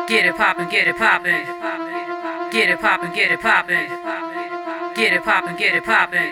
Get it poppin', get it poppin'. Get it poppin', get it poppin'. Get it poppin', get it poppin'.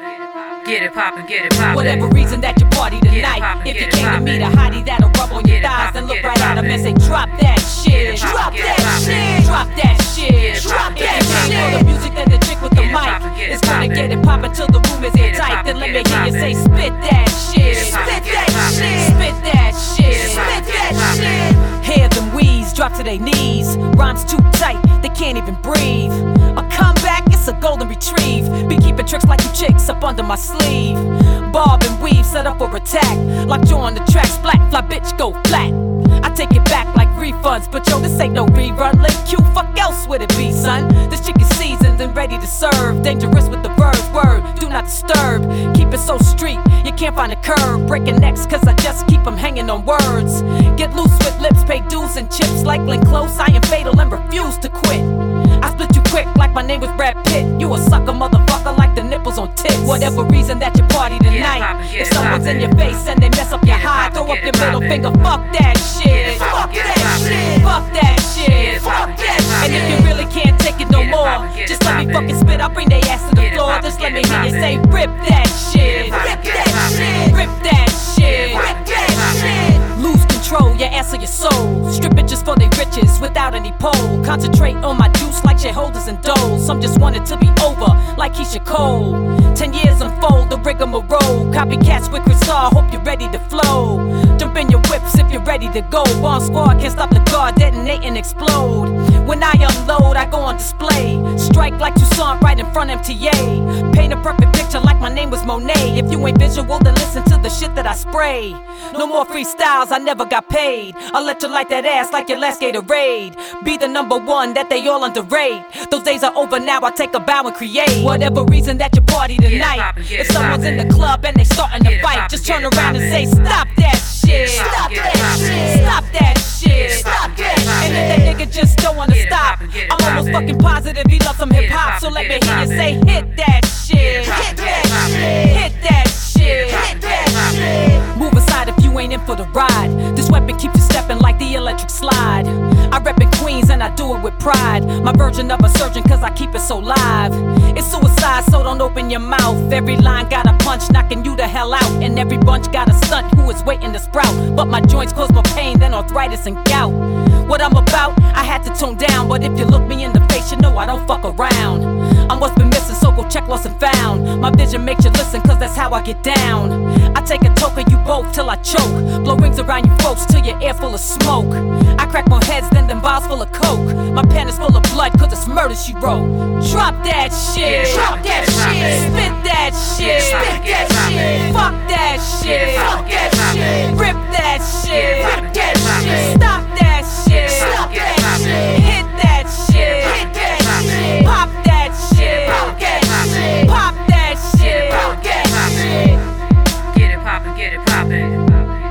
Get it poppin', get it poppin'. Whatever reason that you party tonight, if you came to meet a hottie that'll rub on your thighs, then look right at him and say, drop that shit. Drop that shit. Drop that shit. Drop that shit. For the music, then the chick with the mic is gonna get it poppin' till the room is airtight. Then let me hear you say, spit that shit. Spit that shit. Spit that shit. Spit that shit. Hear them wheeze, drop to their knees. Rhymes too tight, they can't even breathe. A comeback, it's a golden retrieve. Be keeping tricks like you chicks up under my sleeve. Bob and weave, set up for attack. Locked you on the track, splat, fly bitch, go flat. I take it back like refunds, but yo, this ain't no rerun. Late Q, fuck else would it be, son? This chick is seasoned and ready to serve. Dangerous with the verbs, word, do not disturb. Keep it so street, you can't find a curve. Breaking necks, cause I just keep them hanging on words. Get loose with lips, pay dues and chips. Like Link Close, I am fatal and refuse to quit. I split you quick like my name was Brad Pitt. You a sucker motherfucker like the nipples on tits. Whatever reason that you party tonight, if someone's in your face and they mess up your high, throw up your middle finger, fuck that shit. Fuck that shit. Fuck that shit. Fuck that shit. And if you really can't take it no more, just let me fucking spit, I'll bring their ass to the floor. Just let me hear you say, rip that shit. Rip that shit. Rip that shit. Rip that shit. Lose control, your ass or your soul. Strip bitches for they riches without any pole. Concentrate on my juice like shareholders and doles. Some just want it to be over like Keisha Cole. 10 years unfold the rigmarole. Copycats with Crystal, hope you're ready to flow. Jump in your whips if you're ready to go. Bomb squad can't stop the guard, detonate and explode. When I unload, I go on display. Strike like Toussaint right in front MTA. Paint a perfect picture like my name was Monet. If you ain't visual, then listen to the shit that I spray. No more freestyles, I never got paid. I'll let you light that ass like your last Gatorade. Be the number one that they all underrate. Those days are over now, I take a bow and create. Whatever reason that you party tonight, if someone's in the club and they starting to fight, just turn around and say, stop that shit. Stop that shit. Stop that shit. Stop that shit. And if that nigga just don't wanna stop, I'm almost fucking positive he loves some hip hop. So let me hear you say, hit that shit. Hit that shit. Hit that shit. Hit that shit. Move aside if you ain't in for the ride. This weapon keeps you stepping like the electric slide. I rep in Queens and I do it with pride. My version of a surgeon cause I keep it so live. It's suicide, so don't open your mouth. Every line got a punch knocking you the hell out. And every bunch got a stunt who is waiting to sprout. But my joints cause more pain than arthritis and gout. What I'm about, I had to tone down. But if you look me in the face, you know I don't fuck around. I'm what's been missing, so go check lost and found. My vision makes you listen cause that's how I get down. I take a toke of you both till I choke. Blow rings around you folks till your air full of smoke. I crack more heads than them vials full of coke. My pen is full of blood cause it's murder she wrote. Drop that shit. Drop that shit. Spit that shit. Spit that shit. Fuck that shit. Fuck that shit. Rip that shit. Rip that shit. Stop that shit. Stop that shit. Hit that shit. Hit that shit. Pop that shit. Pop that shit. Pop that shit. Pop that shit. Get it poppin', get it poppin'.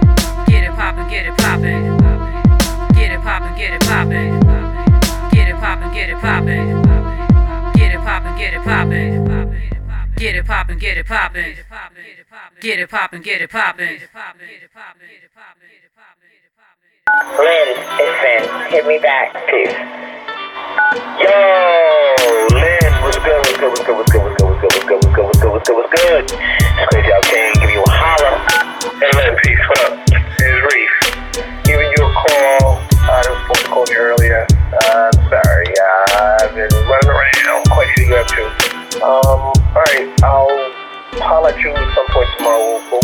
Get it poppin', get it poppin'. Get it poppin', get it poppin'. Get it poppin', get it poppin'. Get it poppin', get it poppin'. Get it poppin', get it poppin'. Get it poppin', get it poppin'. Lynn, it's Finn. Hit me back. Peace. Yo, Lynn, what's good, what's good, what's good, what's good, what's good, what's good, what's good, what's good, what's good, what's good, what's good? It's Crazy Out King, give you a holler. Hey, Lynn, peace, what up? It's Reef. Giving you a call. I was supposed to call you earlier. I'm sorry, I've been running around. Quite sure you have to. Alright, I'll holler at you at some point tomorrow.